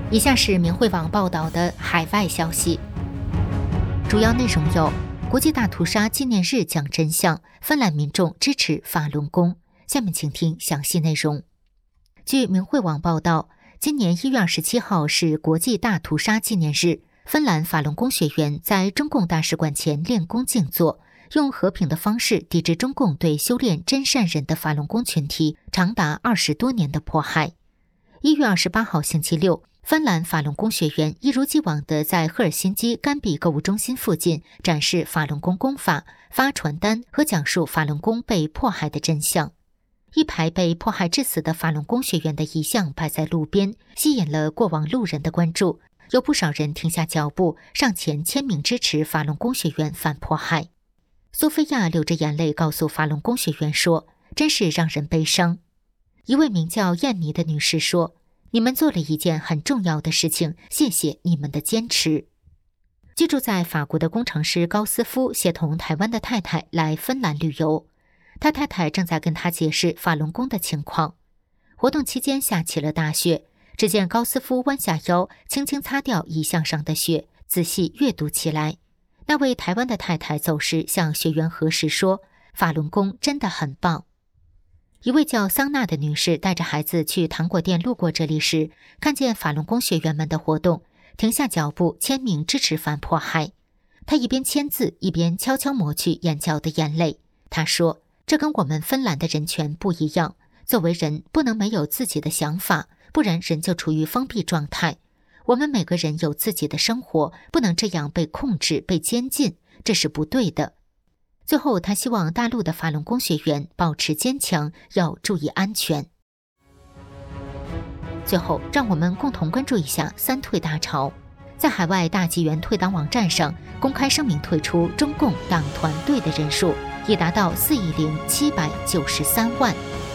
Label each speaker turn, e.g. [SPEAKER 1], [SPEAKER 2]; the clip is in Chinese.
[SPEAKER 1] 以下是明慧网报道的海外消息，主要内容有：国际大屠杀纪念日讲真相，芬兰民众支持法轮功。下面请听详细内容。据明慧网报道，今年1月27号是国际大屠杀纪念日，芬兰法轮功学员在中共大使馆前练功静坐，用和平的方式抵制中共对修炼真善忍的法轮功群体长达20多年的迫害。1月28号星期六，芬兰法轮功学员一如既往地在赫尔辛基甘比购物中心附近展示法轮功功法、发传单和讲述法轮功被迫害的真相。一排被迫害致死的法轮功学员的遗像摆在路边，吸引了过往路人的关注，有不少人停下脚步上前签名支持法轮功学员反迫害。苏菲亚流着眼泪告诉法轮功学员说：“真是让人悲伤。”一位名叫燕妮的女士说：“你们做了一件很重要的事情，谢谢你们的坚持。”居住在法国的工程师高斯夫协同台湾的太太来芬兰旅游，他太太正在跟他解释法轮功的情况。活动期间下起了大雪，只见高斯夫弯下腰，轻轻擦掉遗像上的雪，仔细阅读起来。那位台湾的太太走时向学员核实说：“法轮功真的很棒。”一位叫桑娜的女士带着孩子去糖果店路过这里时，看见法轮功学员们的活动，停下脚步签名支持反迫害。她一边签字一边悄悄抹去眼角的眼泪。她说：“这跟我们芬兰的人权不一样，作为人不能没有自己的想法，不然人就处于封闭状态。我们每个人有自己的生活，不能这样被控制、被监禁，这是不对的。”最后，他希望大陆的法轮功学员保持坚强，要注意安全。最后，让我们共同关注一下三退大潮。在海外大纪元退党网站上公开声明退出中共党团队的人数已达到4.793亿。